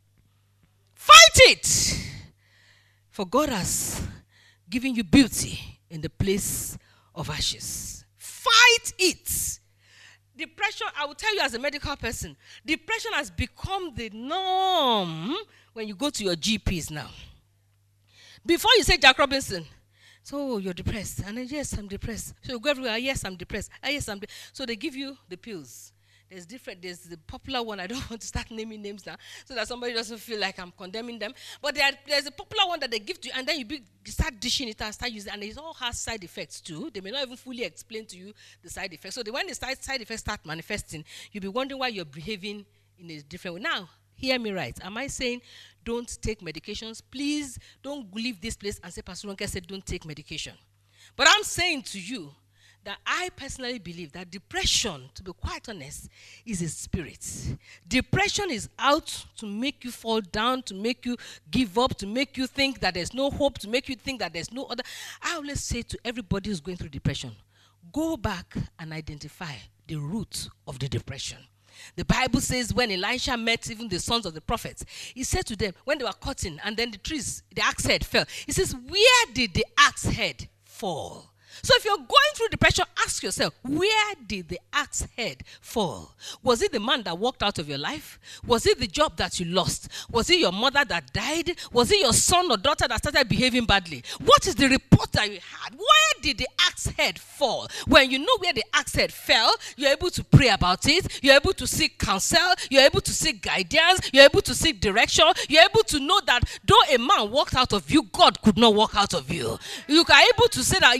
Fight it. For God has given you beauty in the place of ashes. Fight it. Depression, I will tell you as a medical person, depression has become the norm when you go to your G Ps now. Before you say Jack Robinson, so you're depressed. And then, yes, I'm depressed. So you go everywhere, yes, I'm depressed. Ah, yes, I'm de-. So they give you the pills. There's different, there's the popular one. I don't want to start naming names now so that somebody doesn't feel like I'm condemning them. But there, there's a popular one that they give to you and then you, be, you start dishing it and start using it. And it all has side effects too. They may not even fully explain to you the side effects. So the, when the side, side effects start manifesting, you'll be wondering why you're behaving in a different way. Now, hear me right. Am I saying don't take medications? Please don't leave this place and say, Pastor Ronke said don't take medication. But I'm saying to you, that I personally believe that depression, to be quite honest, is a spirit. Depression is out to make you fall down, to make you give up, to make you think that there's no hope, to make you think that there's no other. I always say to everybody who's going through depression, go back and identify the root of the depression. The Bible says when Elisha met even the sons of the prophets, he said to them, when they were cutting and then the trees, the axe head fell. He says, where did the axe head fall? So if you're going through depression, ask yourself, where did the axe head fall? Was it the man that walked out of your life? Was it the job that you lost? Was it your mother that died? Was it your son or daughter that started behaving badly? What is the report that you had? Where did the axe head fall? When you know where the axe head fell, you're able to pray about it. You're able to seek counsel. You're able to seek guidance. You're able to seek direction. You're able to know that though a man walked out of you, God could not walk out of you. You are able to say that, yes, even though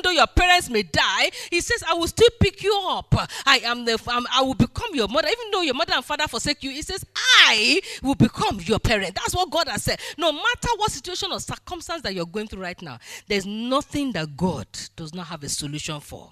though your parents may die, he says, I will still pick you up. I am the, um, I will become your mother. Even though your mother and father forsake you, he says, I will become your parent. That's what God has said. No matter what situation or circumstance that you're going through right now, there's nothing that God does not have a solution for.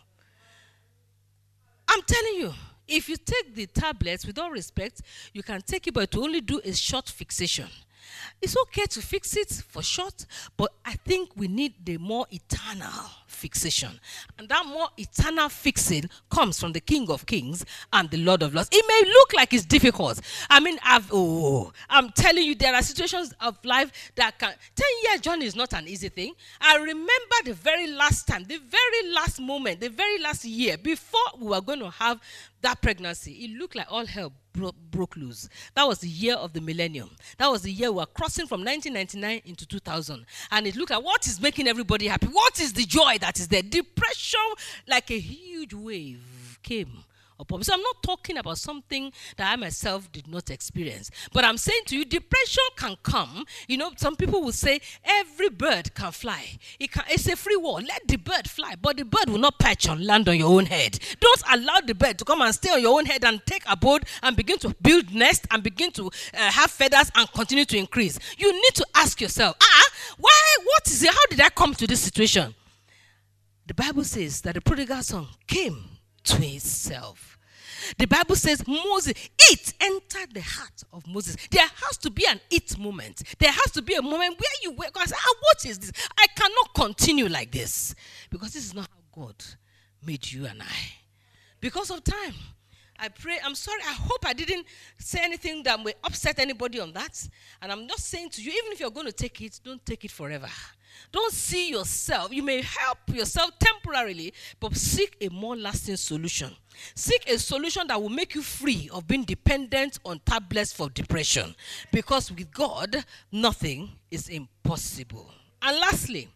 I'm telling you, if you take the tablets, with all respect, you can take it, but to only do a short fixation. It's okay to fix it for short, but I think we need the more eternal fixation. And that more eternal fixing comes from the King of Kings and the Lord of Lords. It may look like it's difficult. I mean, I've, oh, I'm telling you, there are situations of life that can... ten-year journey is not an easy thing. I remember the very last time, the very last moment, the very last year, before we were going to have that pregnancy, it looked like all hell Bro- broke loose. That was the year of the millennium. That was the year we were crossing from nineteen ninety-nine into two thousand. And it looked like, what is making everybody happy? What is the joy that is there? Depression, like a huge wave, came upon me. So I'm not talking about something that I myself did not experience. But I'm saying to you, depression can come. You know, some people will say, every bird can fly. It can, it's a free world. Let the bird fly. But the bird will not perch on land on your own head. Don't allow the bird to come and stay on your own head and take abode and begin to build nest and begin to uh, have feathers and continue to increase. You need to ask yourself, ah, why, what is it? How did I come to this situation? The Bible says that the prodigal son came to himself. The Bible says Moses, it entered the heart of Moses. There has to be an it moment. There has to be a moment where you wake up and say, ah, what is this? I cannot continue like this. Because this is not how God made you and I. Because of time. I pray, I'm sorry, I hope I didn't say anything that may upset anybody on that. And I'm just saying to you, even if you're going to take it, don't take it forever. Don't see yourself. You may help yourself temporarily, but seek a more lasting solution. Seek a solution that will make you free of being dependent on tablets for depression. Because with God, nothing is impossible. And lastly,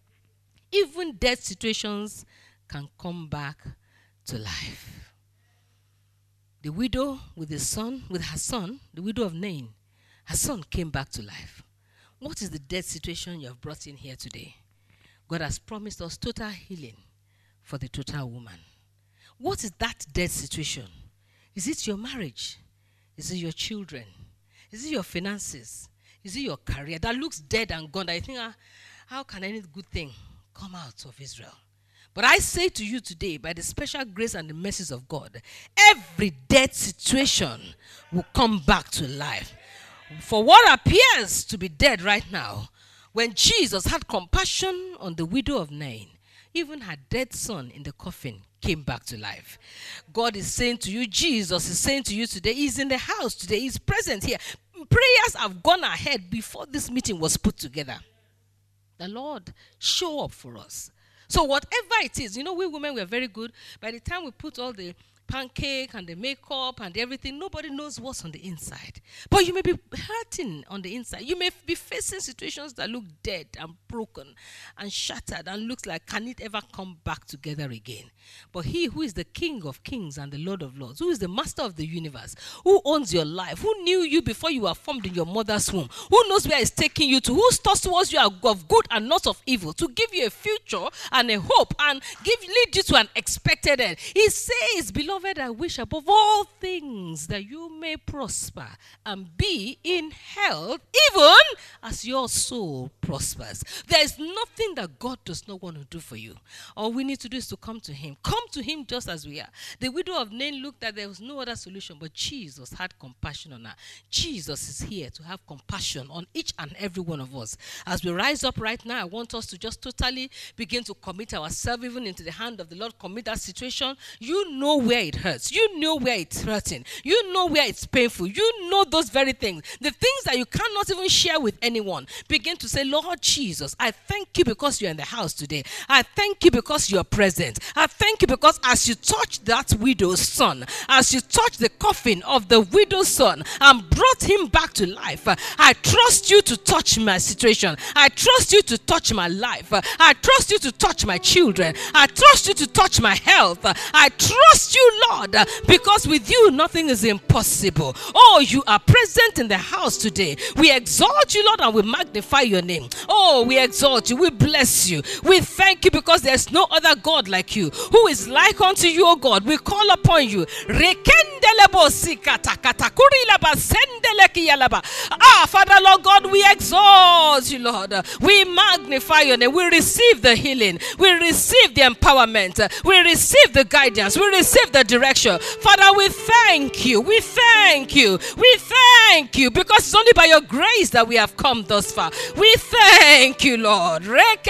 even death situations can come back to life. The widow with his son, with her son, the widow of Nain, her son came back to life. What is the death situation you have brought in here today? God has promised us total healing for the total woman. What is that death situation? Is it your marriage? Is it your children? Is it your finances? Is it your career that looks dead and gone? I think, ah, how can any good thing come out of Israel? But I say to you today, by the special grace and the mercies of God, every dead situation will come back to life. For what appears to be dead right now, when Jesus had compassion on the widow of Nain, even her dead son in the coffin came back to life. God is saying to you, Jesus is saying to you today, he's in the house today, he's present here. Prayers have gone ahead before this meeting was put together. The Lord, show up for us. So whatever it is, you know, we women, we are very good. By the time we put all the pancake and the makeup and everything, nobody knows what's on the inside. But you may be hurting on the inside. You may be facing situations that look dead and broken and shattered and looks like, can it ever come back together again? But he who is the King of Kings and the Lord of Lords, who is the Master of the universe, who owns your life, who knew you before you were formed in your mother's womb, who knows where he's taking you to, whose thoughts towards you are of good and not of evil, to give you a future and a hope and give lead you to an expected end. He says, beloved, I wish above all things that you may prosper and be in health, even as your soul prospers. There is nothing that God does not want to do for you. All we need to do is to come to him. Come to him just as we are. The widow of Nain looked that there was no other solution, but Jesus had compassion on her. Jesus is here to have compassion on each and every one of us. As we rise up right now, I want us to just totally begin to commit ourselves even into the hand of the Lord. Commit that situation. You know where it hurts. You know where it's hurting. You know where it's painful. You know those very things. The things that you cannot even share with anyone. Begin to say, Lord Jesus, I thank you because you're in the house today. I thank you because you're present. I thank you because as you touched that widow's son, as you touched the coffin of the widow's son and brought him back to life, I trust you to touch my situation. I trust you to touch my life. I trust you to touch my children. I trust you to touch my health. I trust you, Lord, uh, because with you nothing is impossible. Oh, you are present in the house today. We exalt you, Lord, and we magnify your name. Oh, we exalt you. We bless you. We thank you because there's no other God like you. Who is like unto you, O God? We call upon you. Ah, Father, Lord God, we exalt you, Lord. We magnify your name. We receive the healing. We receive the empowerment. We receive the guidance. We receive the direction. Father, we thank you. We thank you. We thank you because it's only by your grace that we have come thus far. We thank you, Lord.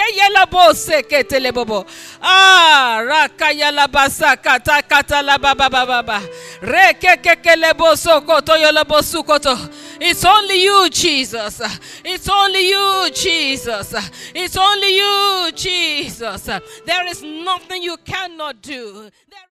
Ah, rakayalabasa kata kata la baba baba. Rekekekelebo sokoto yolobo sukoto. It's only you, Jesus. It's only you, Jesus. It's only you, Jesus. There is nothing you cannot do. There